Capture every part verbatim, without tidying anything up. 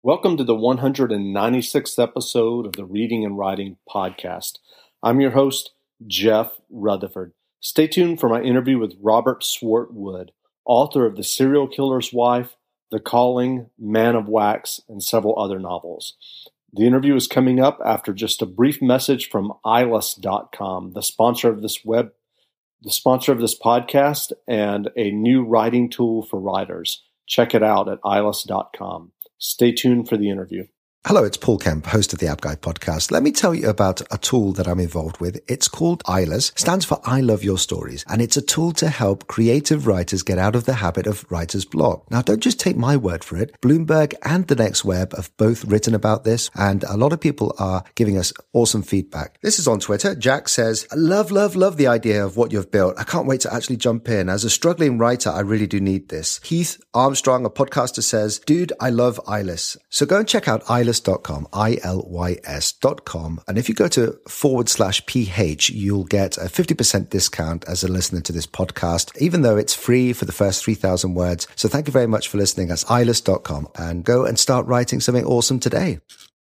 Welcome to the one hundred ninety-sixth episode of the Reading and Writing Podcast. I'm your host, Jeff Rutherford. Stay tuned for my interview with Robert Swartwood, author of The Serial Killer's Wife, The Calling, Man of Wax, and several other novels. The interview is coming up after just a brief message from I L S dot com, the sponsor of this web, the sponsor of this podcast, and a new writing tool for writers. Check it out at I L S dot com. Stay tuned for the interview. Hello, it's Paul Kemp, host of the App Guy podcast. Let me tell you about a tool that I'm involved with. It's called I L S, stands for I Love Your Stories, and it's a tool to help creative writers get out of the habit of writer's block. Now, don't just take my word for it. Bloomberg and The Next Web have both written about this, and a lot of people are giving us awesome feedback. This is on Twitter. Jack says, I love, love, love the idea of what you've built. I can't wait to actually jump in. As a struggling writer, I really do need this. Heath Armstrong, a podcaster, says, dude, I love I L S. So go and check out I L S dot com, I L Y S dot com. And if you go to forward slash PH, you'll get a fifty percent discount as a listener to this podcast, even though it's free for the first three thousand words. So thank you very much for listening. That's I L S dot com, and go and start writing something awesome today.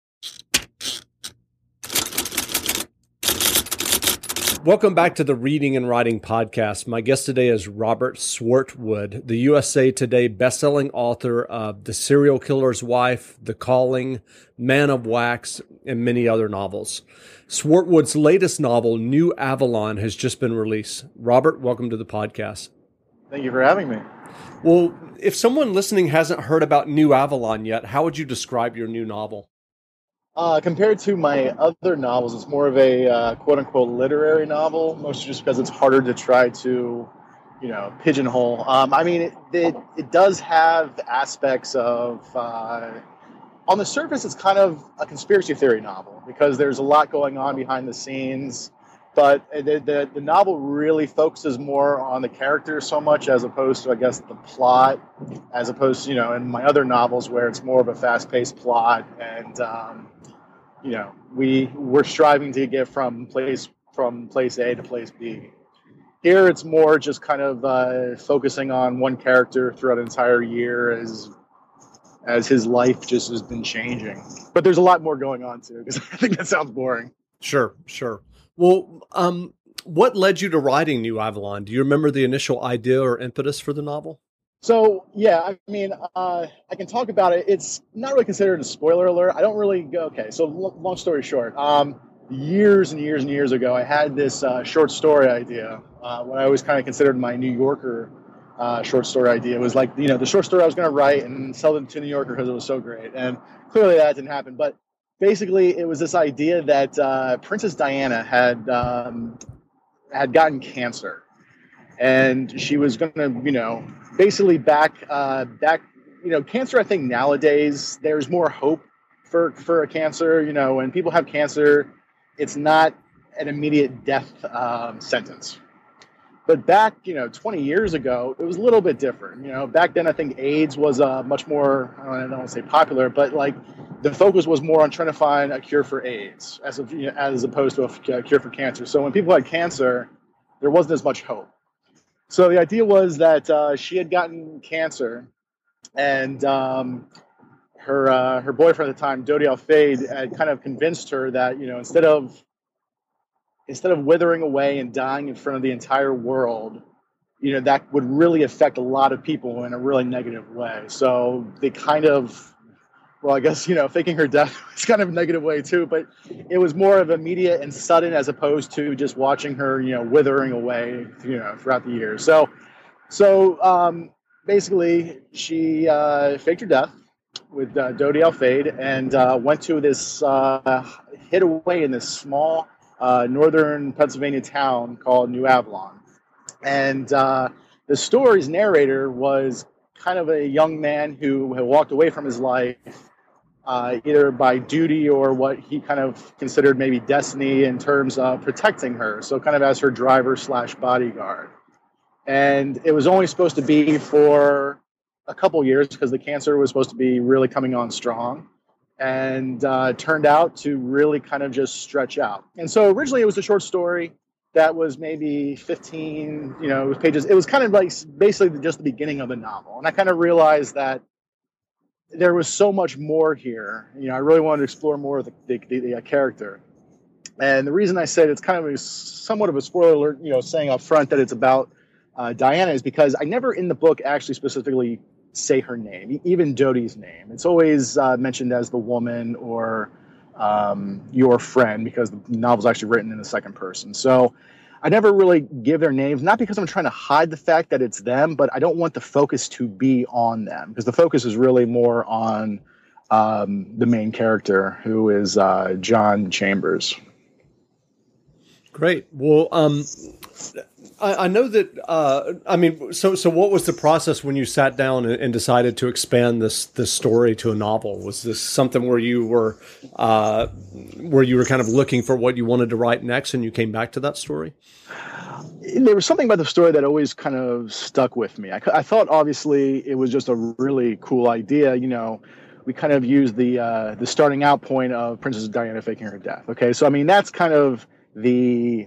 Welcome back to the Reading and Writing Podcast. My guest today is Robert Swartwood, the U S A Today bestselling author of The Serial Killer's Wife, The Calling, Man of Wax, and many other novels. Swartwood's latest novel, New Avalon, has just been released. Robert, welcome to the podcast. Thank you for having me. Well, if someone listening hasn't heard about New Avalon yet, how would you describe your new novel? Uh, compared to my other novels, it's more of a uh, quote-unquote literary novel, mostly just because it's harder to try to, you know, pigeonhole. Um, I mean, it, it it does have aspects of, uh, on the surface, it's kind of a conspiracy theory novel because there's a lot going on behind the scenes, but the, the, the novel really focuses more on the characters so much as opposed to, I guess, the plot, as opposed to, you know, in my other novels where it's more of a fast-paced plot and, um, you know, we we're striving to get from place from place A to place B. Here, it's more just kind of uh, focusing on one character throughout an entire year as as his life just has been changing. But there's a lot more going on too, because I think that sounds boring. Sure, sure. Well, um, what led you to writing New Avalon? Do you remember the initial idea or impetus for the novel? So, yeah, I mean, uh, I can talk about it. It's not really considered a spoiler alert. I don't really go, okay, so l- long story short, um, years and years and years ago, I had this uh, short story idea, uh, what I always kind of considered my New Yorker uh, short story idea. It was like, you know, the short story I was going to write and sell them to New Yorker because it was so great. And clearly that didn't happen. But basically, it was this idea that uh, Princess Diana had um, had gotten cancer. And she was going to, you know, basically back, uh, back, you know, cancer, I think nowadays there's more hope for, for a cancer. You know, when people have cancer, it's not an immediate death um, sentence. But back, you know, twenty years ago, it was a little bit different. You know, back then I think AIDS was uh, much more, I don't, I don't want to say popular, but like the focus was more on trying to find a cure for AIDS as, of, you know, as opposed to a cure for cancer. So when people had cancer, there wasn't as much hope. So the idea was that uh, she had gotten cancer, and um, her uh, her boyfriend at the time, Dodi Al-Fayed, had kind of convinced her that, you know, instead of instead of withering away and dying in front of the entire world, you know, that would really affect a lot of people in a really negative way. So they kind of, well, I guess, you know, faking her death was kind of a negative way too, but it was more of immediate and sudden as opposed to just watching her, you know, withering away, you know, throughout the years. So, so um, basically she uh, faked her death with uh, Dodi Al-Fayed and uh, went to this, uh, hid away in this small uh, northern Pennsylvania town called New Avalon. And uh, the story's narrator was kind of a young man who had walked away from his life Uh, either by duty or what he kind of considered maybe destiny in terms of protecting her. So kind of as her driver slash bodyguard. And it was only supposed to be for a couple years because the cancer was supposed to be really coming on strong. And uh, turned out to really kind of just stretch out. And so originally it was a short story that was maybe fifteen, you know, pages. It was kind of like basically just the beginning of the novel. And I kind of realized that there was so much more here. You know, I really wanted to explore more of the, the, the, the character. And the reason I said it's kind of a, somewhat of a spoiler alert, you know, saying up front that it's about uh, Diana is because I never in the book actually specifically say her name, even Dodie's name. It's always uh, mentioned as the woman or um, your friend because the novel's actually written in the second person. So I never really give their names, not because I'm trying to hide the fact that it's them, but I don't want the focus to be on them because the focus is really more on um, the main character, who is uh, John Chambers. Great. Well, um, I, I know that. Uh, I mean, so so what was the process when you sat down and, and decided to expand this this story to a novel? Was this something where you were uh, where you were kind of looking for what you wanted to write next, and you came back to that story? There was something about the story that always kind of stuck with me. I, I thought obviously it was just a really cool idea. You know, we kind of used the uh, the starting out point of Princess Diana faking her death. Okay, so I mean that's kind of the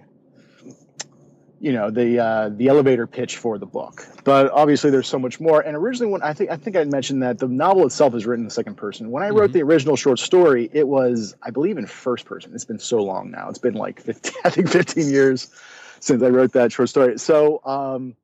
you know the uh, the elevator pitch for the book, but obviously there's so much more. And originally, when I think I think I mentioned that the novel itself is written in the second person. When I wrote mm-hmm. the original short story, it was I believe in first person. It's been so long now; it's been like fifteen, I think fifteen years since I wrote that short story. So, um,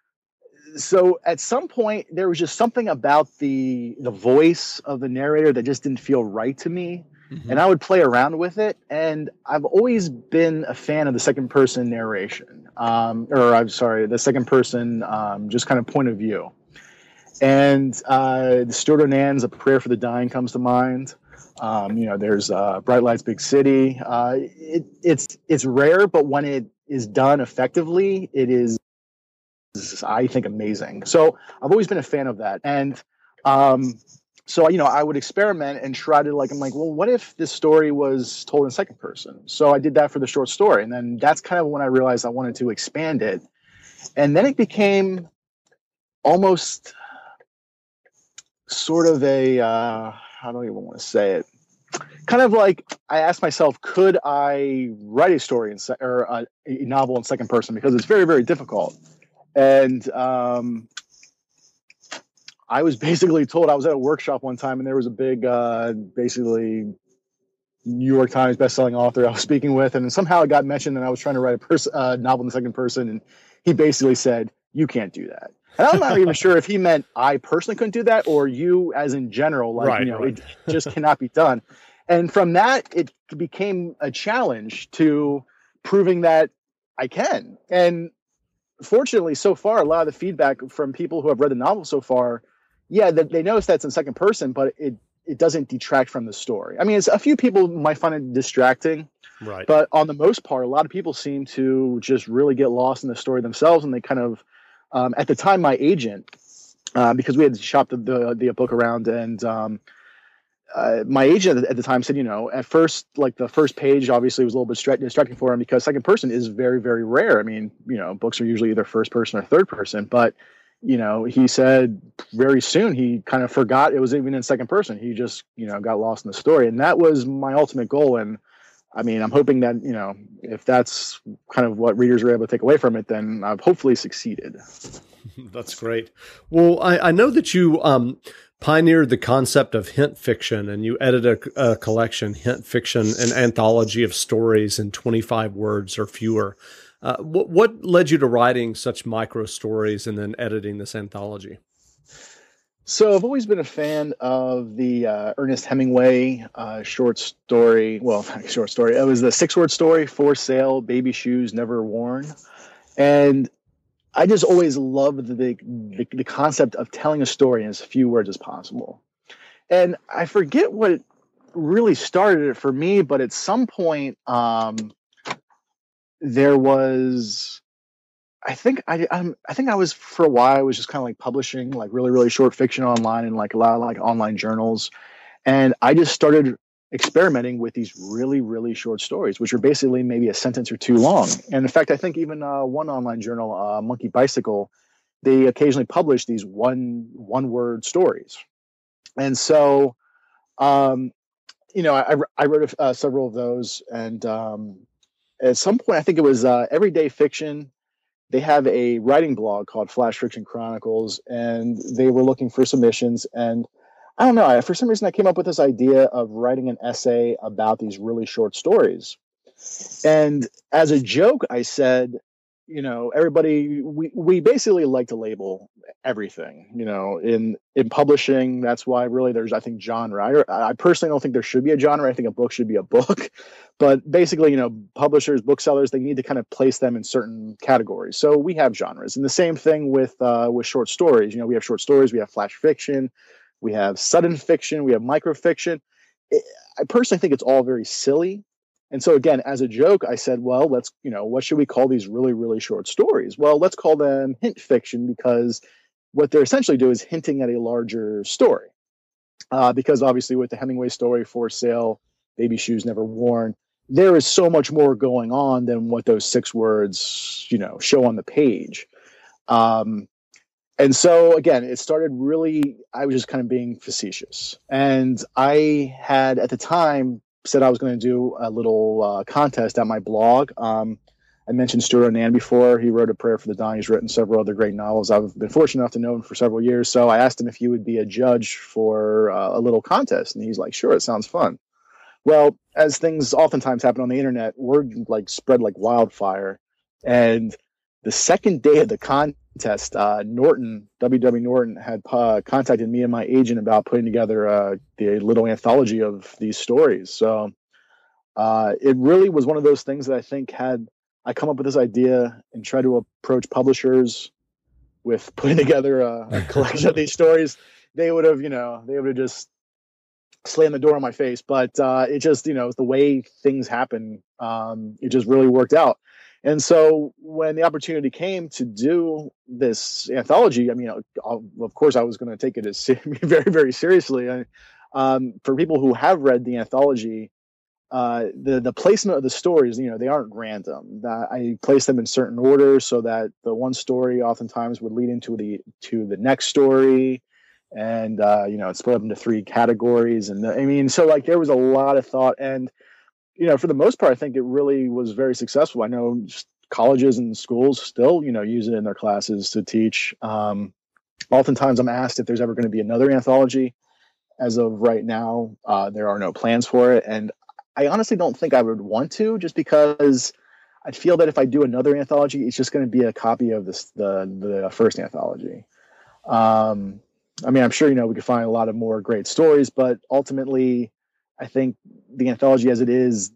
so at some point there was just something about the the voice of the narrator that just didn't feel right to me. Mm-hmm. And I would play around with it. And I've always been a fan of the second person narration, um, or I'm sorry, the second person, um, just kind of point of view. And uh, Stuart Onan's A Prayer for the Dying comes to mind. Um, you know, there's uh, Bright Lights, Big City. Uh, it, it's, it's rare, but when it is done effectively, it is, I think, amazing. So I've always been a fan of that. And, um, So, you know, I would experiment and try to like, I'm like, well, what if this story was told in second person? So I did that for the short story. And then that's kind of when I realized I wanted to expand it. And then it became almost sort of a, uh, I don't even want to say it, kind of like I asked myself, could I write a story in se- or a, a novel in second person? Because it's very, very difficult. And, um, I was basically told, I was at a workshop one time and there was a big, uh, basically New York Times bestselling author I was speaking with. And somehow it got mentioned and I was trying to write a pers- uh, novel in the second person. And he basically said, you can't do that. And I'm not even sure if he meant I personally couldn't do that or you as in general, like, right, you know, right. It just cannot be done. And from that, it became a challenge to proving that I can. And fortunately, so far, a lot of the feedback from people who have read the novel so far, yeah, that they notice that's in second person, but it it doesn't detract from the story. I mean, it's, a few people might find it distracting, right? But on the most part, a lot of people seem to just really get lost in the story themselves, and they kind of, um, at the time, my agent, uh, because we had shopped the the, the book around, and um, uh, my agent at the time said, you know, at first, like the first page obviously was a little bit distra- distracting for him because second person is very, very rare. I mean, you know, books are usually either first person or third person, but you know, he said very soon he kind of forgot it was even in second person. He just, you know, got lost in the story. And that was my ultimate goal. And I mean, I'm hoping that, you know, if that's kind of what readers were able to take away from it, then I've hopefully succeeded. That's great. Well, I, I know that you um, pioneered the concept of hint fiction and you edited a, a collection, Hint Fiction, an anthology of stories in twenty-five words or fewer. Uh, what, what led you to writing such micro stories and then editing this anthology? So I've always been a fan of the uh, Ernest Hemingway uh, short story. Well, short story. It was the six-word story, For Sale, Baby Shoes Never Worn. And I just always loved the, the, the concept of telling a story in as few words as possible. And I forget what really started it for me, but at some point, um, there was, I think I, I'm, I think I was for a while, I was just kind of like publishing like really, really short fiction online and like a lot of like online journals. And I just started experimenting with these really, really short stories, which are basically maybe a sentence or two long. And in fact, I think even uh, one online journal, uh, Monkey Bicycle, they occasionally publish these one, one word stories. And so, um, you know, I, I wrote uh, several of those and, um, at some point, I think it was uh, Everyday Fiction. They have a writing blog called Flash Fiction Chronicles, and they were looking for submissions. And I don't know. I, for some reason, I came up with this idea of writing an essay about these really short stories. And as a joke, I said, you know, everybody, we, we basically like to label everything, you know, in, in publishing. That's why really there's, I think, genre. I, I personally don't think there should be a genre. I think a book should be a book. But basically, you know, publishers, booksellers, they need to kind of place them in certain categories. So we have genres. And the same thing with uh, with short stories. You know, we have short stories, we have flash fiction, we have sudden fiction, we have microfiction. It, I personally think it's all very silly. And so again, as a joke, I said, well, let's, you know, what should we call these really, really short stories? Well, let's call them hint fiction, because what they're essentially doing is hinting at a larger story. Uh, because obviously with the Hemingway story, For Sale, Baby Shoes Never Worn, there is so much more going on than what those six words, you know, show on the page. Um, and so again, it started really, I was just kind of being facetious. And I had at the time said I was going to do a little uh, contest at my blog. Um, I mentioned Stuart Onan before. He wrote A Prayer for the Dying. He's written several other great novels. I've been fortunate enough to know him for several years. So I asked him if he would be a judge for uh, a little contest. And he's like, sure, it sounds fun. Well, as things oftentimes happen on the internet, word like spread like wildfire. And the second day of the contest, uh, Norton, W W. Norton, had uh, contacted me and my agent about putting together uh, the little anthology of these stories. So uh, it really was one of those things that I think had I come up with this idea and try to approach publishers with putting together a, a collection of these stories, they would have, you know, they would have just slammed the door on my face. But uh, it just, you know, the way things happen, um, it just really worked out. And so when the opportunity came to do this anthology, I mean, I'll, of course, I was going to take it as very, very seriously. I, um, for people who have read the anthology, uh, the the placement of the stories, you know, they aren't random. That I place them in certain order so that the one story oftentimes would lead into the to the next story, and uh, you know, it's split up into three categories. And the, I mean, so like there was a lot of thought, and you know, for the most part, I think it really was very successful. I know colleges and schools still, you know, use it in their classes to teach. Um, oftentimes, I'm asked if there's ever going to be another anthology. As of right now, uh, there are no plans for it, and I honestly don't think I would want to, just because I feel that if I do another anthology, it's just going to be a copy of this the the first anthology. Um, I mean, I'm sure, you know, we could find a lot of more great stories, but ultimately, I think the anthology as it is,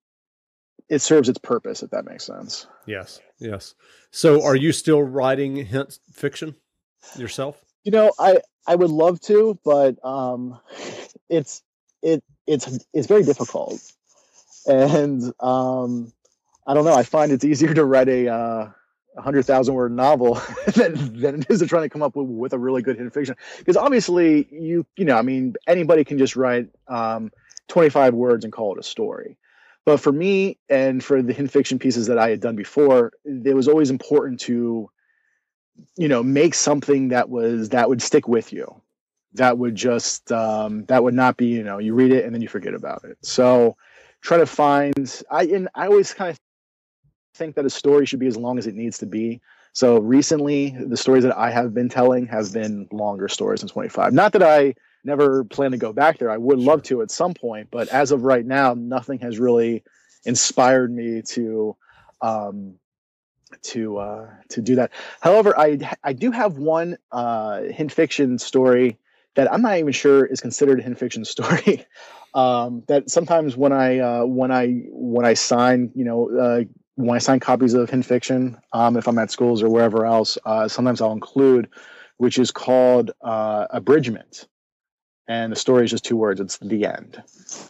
it serves its purpose, if that makes sense. Yes. Yes. So are you still writing hint fiction yourself? You know, I, I would love to, but um, it's, it, it's, it's very difficult. And um, I don't know, I find it's easier to write a, uh, a hundred thousand word novel than, than it is to trying to come up with, with a really good hint fiction. Because obviously you, you know, I mean, anybody can just write um, twenty-five words and call it a story. But for me and for the hint fiction pieces that I had done before, it was always important to, you know, make something that was, that would stick with you. That would just, um, that would not be, you know, you read it and then you forget about it. So try to find, I, and I always kind of think that a story should be as long as it needs to be. So recently, the stories that I have been telling have been longer stories than twenty-five. Not that I never plan to go back there. I would Sure. love to at some point, but as of right now, nothing has really inspired me to um, to uh, to do that. However, I I do have one uh, hint fiction story that I'm not even sure is considered a hint fiction story. um, that sometimes when I uh, when I when I sign, you know. Uh, when I sign copies of hint fiction, um, if I'm at schools or wherever else, uh, sometimes I'll include, which is called uh, abridgment. And the story is just two words. It's the end.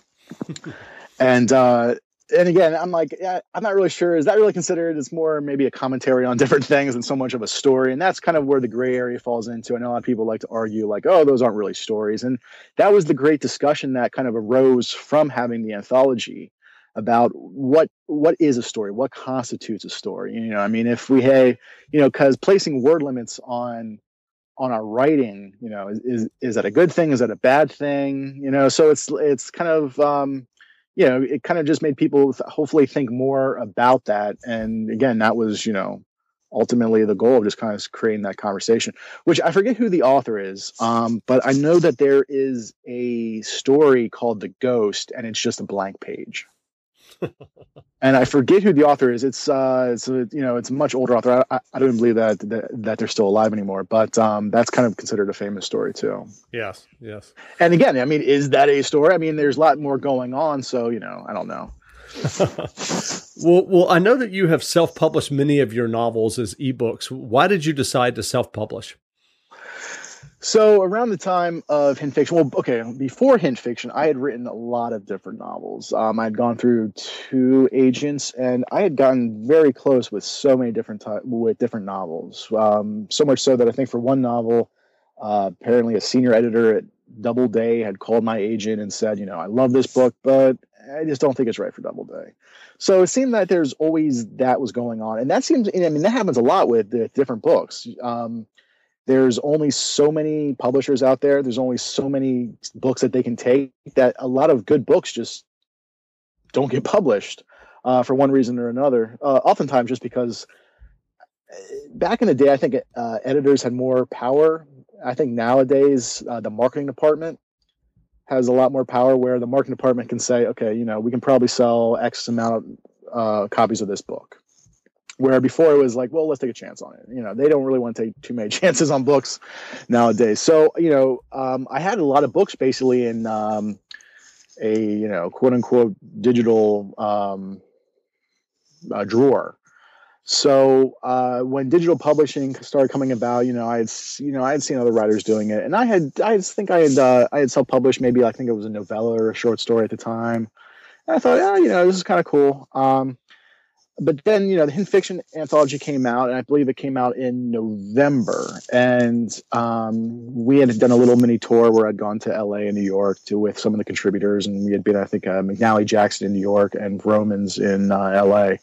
and uh, and again, I'm like, yeah, I'm not really sure. Is that really considered? It's more maybe a commentary on different things than so much of a story. And that's kind of where the gray area falls into. I know a lot of people like to argue like, oh, those aren't really stories. And that was the great discussion that kind of arose from having the anthology about what what is a story, what constitutes a story. You know, I mean, if we hey, you know, because placing word limits on on our writing, you know, is, is is that a good thing? Is that a bad thing? You know, so it's it's kind of um, you know, it kind of just made people hopefully think more about that. And again, that was, you know, ultimately the goal of just kind of creating that conversation, which I forget who the author is. Um, but I know that there is a story called The Ghost, and it's just a blank page. And I forget who the author is. It's uh, it's a, you know, it's a much older author. I, I don't even believe that, that that they're still alive anymore. But um, that's kind of considered a famous story too. Yes, yes. And again, I mean, is that a story? I mean, there's a lot more going on. So you know, I don't know. well, well, I know that you have self-published many of your novels as ebooks. Why did you decide to self-publish? So around the time of Hint Fiction, well, okay, before Hint Fiction, I had written a lot of different novels. Um, I had gone through two agents, and I had gotten very close with so many different ty- with different novels. Um, so much so that I think for one novel, uh, apparently a senior editor at Doubleday had called my agent and said, you know, I love this book, but I just don't think it's right for Doubleday. So it seemed that there's always that was going on, and that seems, I mean, that happens a lot with the different books. Um, There's only so many publishers out there. There's only so many books that they can take, that a lot of good books just don't get published uh, for one reason or another. Uh, oftentimes just because back in the day, I think uh, editors had more power. I think nowadays uh, the marketing department has a lot more power, where the marketing department can say, okay, you know, we can probably sell X amount of uh, copies of this book. Where before it was like, well, let's take a chance on it. You know, they don't really want to take too many chances on books nowadays. So, you know, um, I had a lot of books basically in um, a, you know, quote unquote digital um, uh, drawer. So uh, when digital publishing started coming about, you know, I had, you know, I had seen other writers doing it, and I had, I think I had, uh, I had self-published maybe, I think it was a novella or a short story at the time. And I thought, yeah, you know, this is kind of cool. Um, But then, you know, the Hint Fiction anthology came out, and I believe it came out in November. And um, we had done a little mini tour where I'd gone to L A and New York to with some of the contributors, and we had been, I think, uh, McNally Jackson in New York and Romans in uh, L A.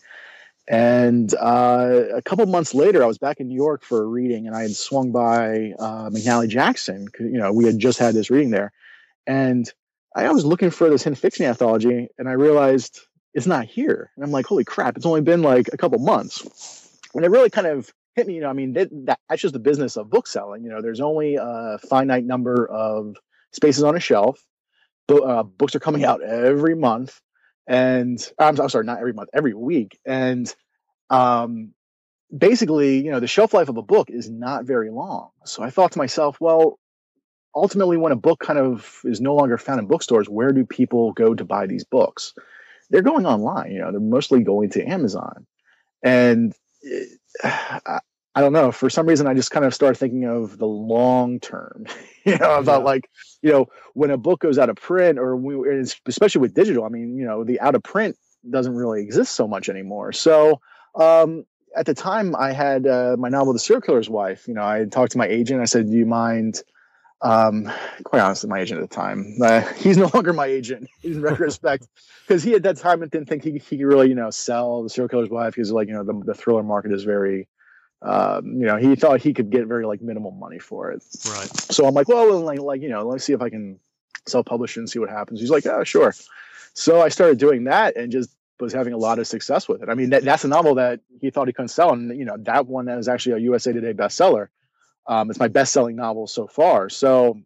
And uh, a couple months later, I was back in New York for a reading, and I had swung by uh, McNally Jackson. You know, we had just had this reading there, and I was looking for this Hint Fiction anthology, and I realized it's not here. And I'm like, holy crap, it's only been like a couple months. And it really kind of hit me, you know, I mean, that, that's just the business of book selling. You know, there's only a finite number of spaces on a shelf. Bo- uh, books are coming out every month. And I'm, I'm sorry, not every month, every week. And um, basically, you know, the shelf life of a book is not very long. So I thought to myself, well, ultimately, when a book kind of is no longer found in bookstores, where do people go to buy these books? They're going online, you know, they're mostly going to Amazon. And it, I, I don't know, for some reason, I just kind of started thinking of the long term, you know, about yeah. like, you know, when a book goes out of print, or we, especially with digital, I mean, you know, the out of print doesn't really exist so much anymore. So um, at the time I had uh, my novel, The Serial Killer's Wife, you know, I talked to my agent. I said, do you mind, um, quite honestly, my agent at the time, uh, he's no longer my agent in retrospect, because he at that time didn't think he, he could really, you know, sell The Serial Killer's Wife. Because like, you know, the, the thriller market is very, um, you know, he thought he could get very like minimal money for it. Right. So I'm like, well, like, like, you know, let's see if I can self-publish it and see what happens. He's like, oh, sure. So I started doing that and just was having a lot of success with it. I mean, that, that's a novel that he thought he couldn't sell. And, you know, that one that was actually a U S A Today bestseller. Um, it's my best-selling novel so far. So,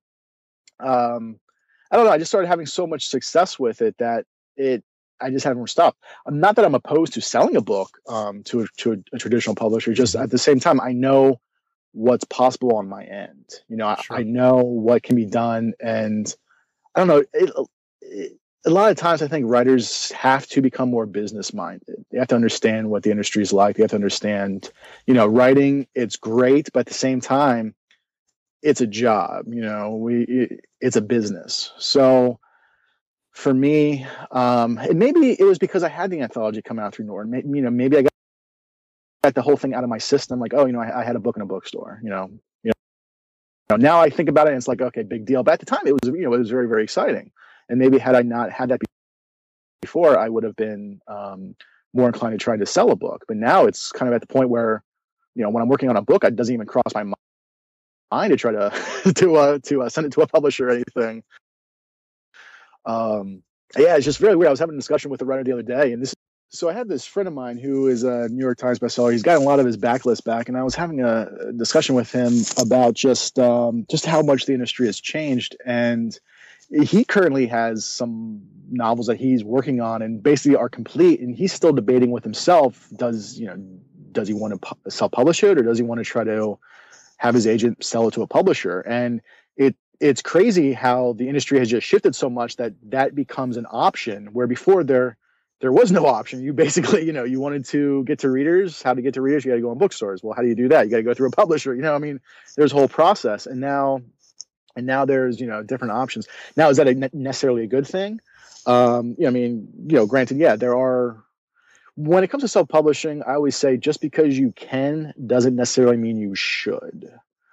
um, I don't know. I just started having so much success with it that it, I just haven't stopped. I'm not that I'm opposed to selling a book um, to a, to a, a traditional publisher. Just at the same time, I know what's possible on my end. You know, sure. I, I know what can be done, and I don't know. It, it, a lot of times, I think writers have to become more business-minded. They have to understand what the industry is like. They have to understand, you know, writing. It's great, but at the same time, it's a job. You know, we it, it's a business. So for me, um, and maybe it was because I had the anthology come out through Norton. Maybe, you know, maybe I got, got the whole thing out of my system. Like, oh, you know, I, I had a book in a bookstore. You know, you know. Now I think about it, and it's like, okay, big deal. But at the time, it was, you know, it was very, very exciting. And maybe had I not had that before, I would have been um, more inclined to try to sell a book. But now it's kind of at the point where, you know, when I'm working on a book, it doesn't even cross my mind to try to to uh, to uh, send it to a publisher or anything. Um, yeah, it's just very weird. I was having a discussion with a writer the other day, and this So I had this friend of mine who is a New York Times bestseller. He's gotten a lot of his backlist back, and I was having a discussion with him about just um, just how much the industry has changed. And he currently has some novels that he's working on, and basically are complete. And he's still debating with himself: does you know does he want to pu- self-publish it, or does he want to try to have his agent sell it to a publisher? And it it's crazy how the industry has just shifted so much that that becomes an option, where before there. There was no option. You basically, you know, you wanted to get to readers, how to get to readers, you got to go in bookstores. Well, how do you do that? You got to go through a publisher. You know, I mean, there's a whole process. And now, and now there's, you know, different options. Now, is that a ne- necessarily a good thing? Um, you know, I mean, you know, granted, yeah, there are, when it comes to self-publishing, I always say just because you can doesn't necessarily mean you should.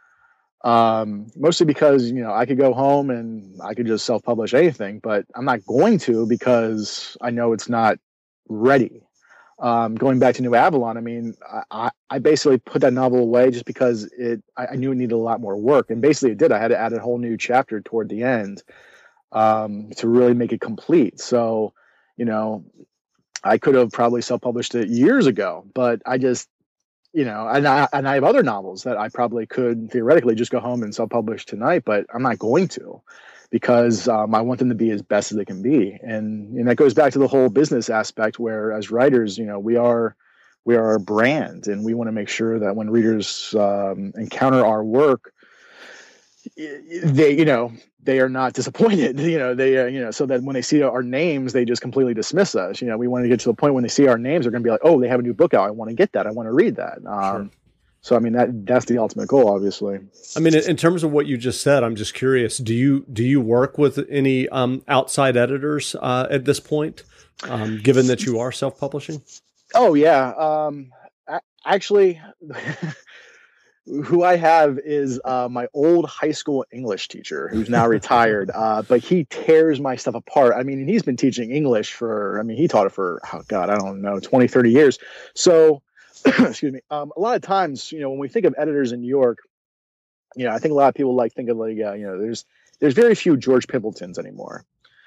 Um, mostly because, you know, I could go home and I could just self-publish anything, but I'm not going to because I know it's not ready. Um, going back to New Avalon, I mean, I, I basically put that novel away just because it, I, I knew it needed a lot more work, and basically it did. I had to add a whole new chapter toward the end, um, to really make it complete. So, you know, I could have probably self-published it years ago, but I just, you know, and I, and I have other novels that I probably could theoretically just go home and self-publish tonight, but I'm not going to, because um, I want them to be as best as they can be. And, and that goes back to the whole business aspect, where as writers, you know, we are, we are a brand, and we want to make sure that when readers um, encounter our work, they, you know, they are not disappointed, you know, they, uh, you know, so that when they see our names, they just completely dismiss us. You know, we want to get to the point when they see our names, they're going to be like, oh, they have a new book out. I want to get that. I want to read that. Um, Sure. So, I mean, that that's the ultimate goal, obviously. I mean, in terms of what you just said, I'm just curious, do you, do you work with any um, outside editors uh, at this point, um, given that you are self-publishing? Oh yeah. Um, a- actually, who I have is uh, my old high school English teacher, who's now retired, uh, but he tears my stuff apart. I mean, he's been teaching English for, I mean, he taught it for, oh God, I don't know, twenty, thirty years. So, excuse me. Um, a lot of times, you know, when we think of editors in New York, you know, I think a lot of people like think of like, uh, you know, there's, there's very few George Pimpletons anymore.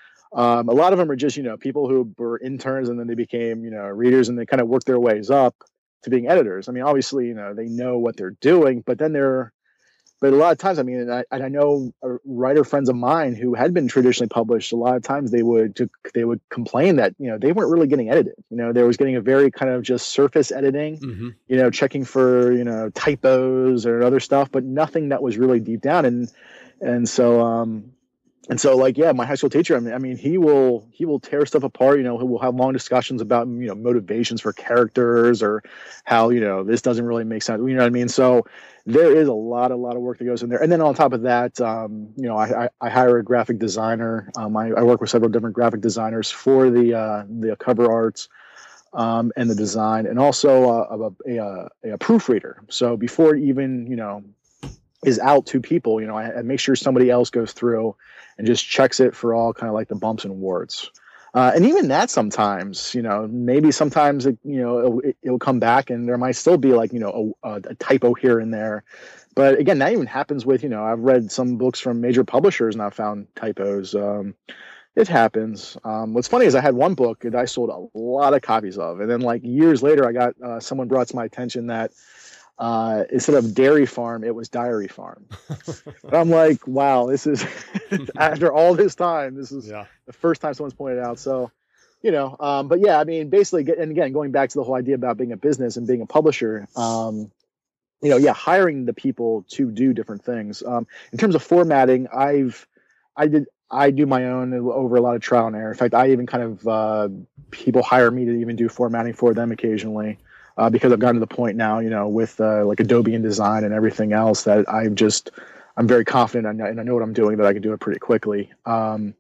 Um, a lot of them are just, you know, people who were interns and then they became, you know, readers, and they kind of worked their ways up to being editors. I mean, obviously, you know, they know what they're doing, but then they're, but a lot of times, I mean, and I, and I know uh, writer friends of mine who had been traditionally published, a lot of times they would, they would complain that, you know, they weren't really getting edited. You know, they was getting a very kind of just surface editing, mm-hmm. you know, checking for, you know, typos or other stuff, but nothing that was really deep down. And, and so, um, And so, like, yeah, my high school teacher, I mean, I mean, he will, he will tear stuff apart. You know, he will have long discussions about, you know, motivations for characters, or how, you know, this doesn't really make sense. You know what I mean? So there is a lot, a lot of work that goes in there. And then on top of that, um, you know, I, I, I hire a graphic designer. Um, I, I work with several different graphic designers for the, uh, the cover arts, um, and the design, and also uh, a, a, a proofreader. So before it even, you know, is out to people, you know, I, I make sure somebody else goes through and just checks it for all kind of like the bumps and warts. Uh, and even that sometimes, you know, maybe sometimes, it, you know, it, it'll come back and there might still be like, you know, a, a typo here and there. But again, that even happens with, you know, I've read some books from major publishers and I've found typos. Um, it happens. Um, what's funny is I had one book that I sold a lot of copies of. And then like years later, I got uh, someone brought to my attention that Uh, instead of dairy farm, it was diary farm. And I'm like, wow, this is after all this time, this is yeah. the first time someone's pointed out. So, you know, um, but yeah, I mean, basically, and again, going back to the whole idea about being a business and being a publisher, um, you know, yeah, hiring the people to do different things. Um, in terms of formatting, I've, I did, I do my own over a lot of trial and error. In fact, I even kind of, uh, people hire me to even do formatting for them occasionally. Uh, because I've gotten to the point now, you know, with uh, like Adobe InDesign and everything else, that I'm just, I'm very confident and I, and I know what I'm doing, that I can do it pretty quickly. Um,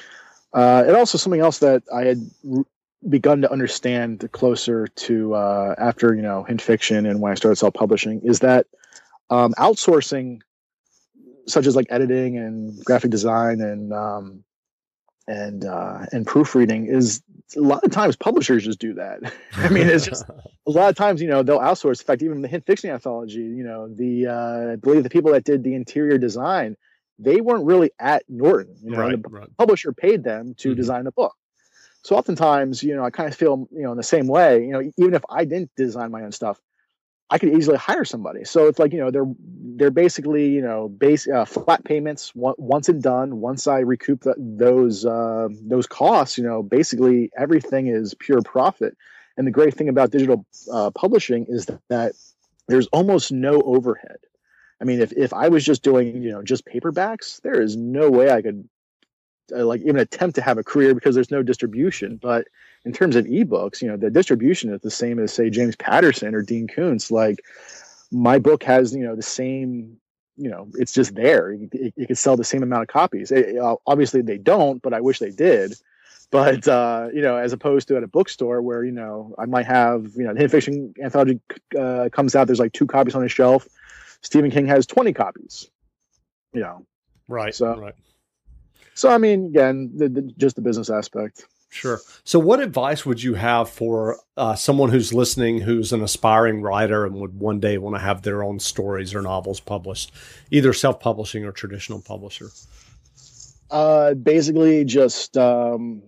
uh, and also something else that I had r- begun to understand closer to uh, after, you know, Hint Fiction and when I started self-publishing, is that um, outsourcing, such as like editing and graphic design and um, and uh, and proofreading, is a lot of times publishers just do that. I mean, it's just a lot of times, you know, they'll outsource. In fact, even the Hint Fiction anthology, you know, the uh, I believe the people that did the interior design, they weren't really at Norton. You know, right, the right. publisher paid them to mm-hmm. design the book. So oftentimes, you know, I kind of feel, you know, in the same way, you know, even if I didn't design my own stuff, I could easily hire somebody. So it's like, you know, they're they're basically, you know, base uh, flat payments. One, once and done. Once I recoup the, those uh, those costs, you know, basically everything is pure profit. And the great thing about digital uh, publishing is that, that there's almost no overhead. I mean, if if I was just doing, you know, just paperbacks, there is no way I could uh, like even attempt to have a career because there's no distribution. But in terms of ebooks, you know, the distribution is the same as, say, James Patterson or Dean Koontz. Like, my book has, you know, the same, you know, it's just there. It, it, it could sell the same amount of copies. It, uh, obviously, they don't, but I wish they did. But, uh, you know, as opposed to at a bookstore where, you know, I might have, you know, the Hidden Fiction Anthology uh, comes out, there's like two copies on the shelf. Stephen King has twenty copies, you know. Right. So, right. So I mean, again, the, the, just the business aspect. Sure. So what advice would you have for uh, someone who's listening, who's an aspiring writer and would one day want to have their own stories or novels published, either self-publishing or traditional publisher? Uh, basically just, um,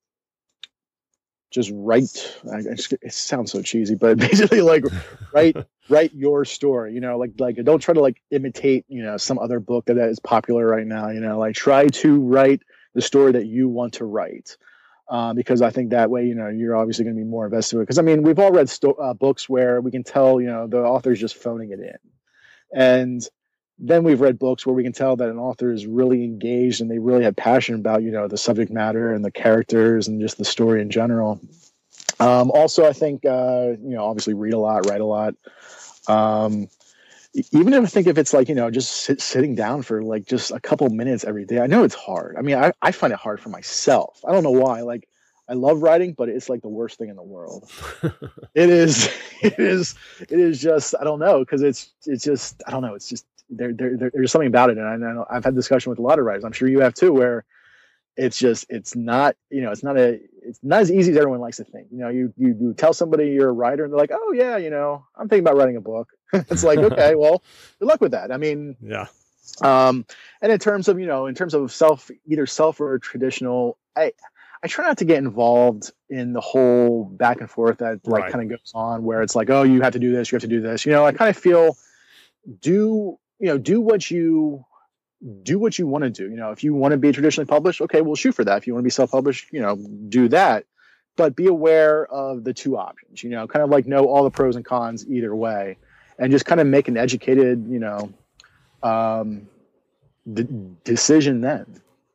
just write, I, I just, it sounds so cheesy, but basically like write, write your story, you know, like, like don't try to like imitate, you know, some other book that is popular right now, you know, like try to write the story that you want to write. Uh, because I think that way, you know, you're obviously going to be more invested. Because I mean, we've all read sto- uh, books where we can tell, you know, the author's just phoning it in, and then we've read books where we can tell that an author is really engaged and they really have passion about, you know, the subject matter and the characters and just the story in general. Um, also, I think, uh, you know, obviously read a lot, write a lot. Um, Even if I think if it's like, you know, just sit, sitting down for like just a couple minutes every day, I know it's hard. I mean, I, I find it hard for myself. I don't know why. Like, I love writing, but it's like the worst thing in the world. It is, it is, it is just, I don't know. Cause it's, it's just, I don't know. It's just, there, there, there there's something about it. And I know I've had discussion with a lot of writers. I'm sure you have too, where it's just, it's not, you know, it's not a, it's not as easy as everyone likes to think. You know, you, you, you tell somebody you're a writer and they're like, oh yeah, you know, I'm thinking about writing a book. It's like, okay, well, good luck with that. I mean, yeah. Um, and in terms of, you know, in terms of self, either self or traditional, I, I try not to get involved in the whole back and forth that like Right. kind of goes on where it's like, oh, you have to do this, you have to do this. You know, I kind of feel do, you know, do what you do what you want to do. You know, if you want to be traditionally published, okay, we'll shoot for that. If you want to be self-published, you know, do that. But be aware of the two options, you know, kind of like know all the pros and cons either way. And just kind of make an educated, you know, um, d- decision then.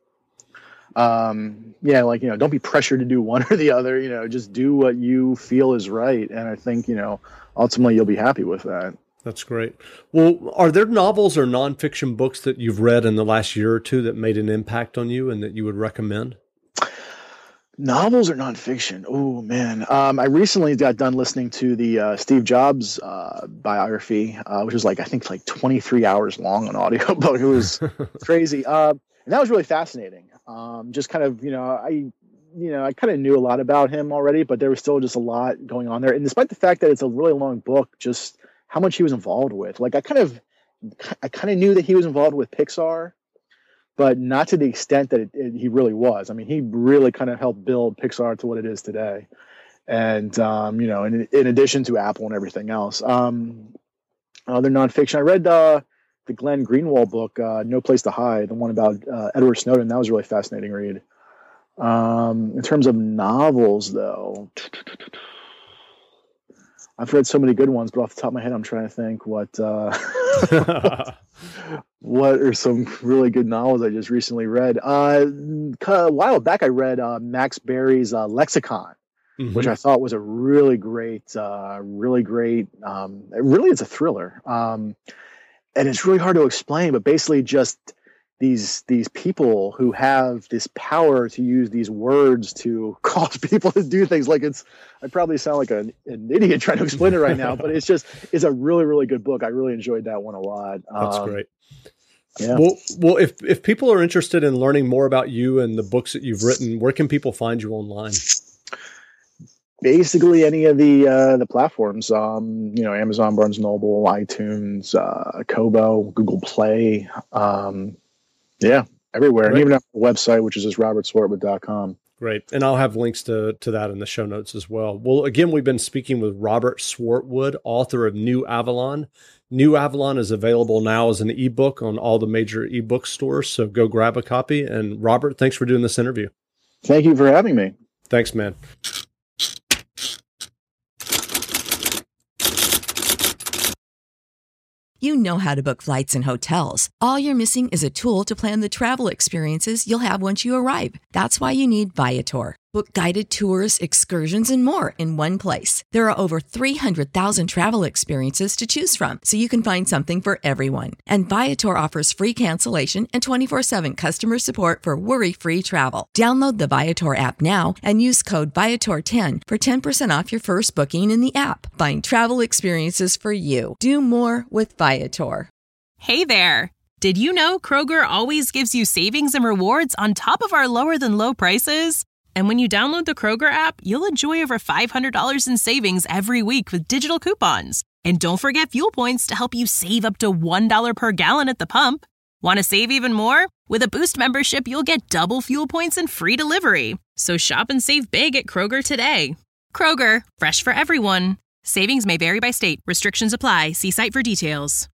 Um, yeah, like, you know, don't be pressured to do one or the other, you know, just do what you feel is right. And I think, you know, ultimately you'll be happy with that. That's great. Well, are there novels or nonfiction books that you've read in the last year or two that made an impact on you and that you would recommend? Novels or nonfiction? Oh, man. Um, I recently got done listening to the uh, Steve Jobs uh, biography, uh, which was like, I think like twenty-three hours long on audiobook. It was crazy. Uh, and that was really fascinating. Um, just kind of, you know, I, you know, I kind of knew a lot about him already, but there was still just a lot going on there. And despite the fact that it's a really long book, just how much he was involved with. Like, I kind of, I kind of knew that he was involved with Pixar, but not to the extent that it, it, he really was. I mean, he really kind of helped build Pixar to what it is today. And, um, you know, in, in addition to Apple and everything else. Um, other nonfiction, I read uh, the Glenn Greenwald book, uh, No Place to Hide, the one about uh, Edward Snowden. That was a really fascinating read. Um, in terms of novels, though, I've read so many good ones, but off the top of my head, I'm trying to think what uh, what are some really good novels I just recently read. Uh, a while back, I read uh, Max Berry's uh, Lexicon, mm-hmm. which I thought was a really great, uh, really great. Um, really, it's a thriller, um, and it's really hard to explain. But basically, just these these people who have this power to use these words to cause people to do things. Like, it's, I probably sound like an, an idiot trying to explain it right now, but it's just, it's a really, really good book. I really enjoyed that one a lot. That's um, great. Yeah. Well, well, if, if people are interested in learning more about you and the books that you've written, where can people find you online? Basically any of the, uh, the platforms, um, you know, Amazon, Barnes and Noble, iTunes, uh, Kobo, Google Play, um, yeah, everywhere. Great. And even on the website, which is just robert swartwood dot com. Great. And I'll have links to, to that in the show notes as well. Well, again, we've been speaking with Robert Swartwood, author of New Avalon. New Avalon is available now as an ebook on all the major ebook stores. So go grab a copy. And Robert, thanks for doing this interview. Thank you for having me. Thanks, man. You know how to book flights and hotels. All you're missing is a tool to plan the travel experiences you'll have once you arrive. That's why you need Viator. Book guided tours, excursions, and more in one place. There are over three hundred thousand travel experiences to choose from, so you can find something for everyone. And Viator offers free cancellation and twenty-four seven customer support for worry-free travel. Download the Viator app now and use code Viator ten for ten percent off your first booking in the app. Find travel experiences for you. Do more with Viator. Hey there! Did you know Kroger always gives you savings and rewards on top of our lower-than-low prices? And when you download the Kroger app, you'll enjoy over five hundred dollars in savings every week with digital coupons. And don't forget fuel points to help you save up to one dollar per gallon at the pump. Want to save even more? With a Boost membership, you'll get double fuel points and free delivery. So shop and save big at Kroger today. Kroger, fresh for everyone. Savings may vary by state. Restrictions apply. See site for details.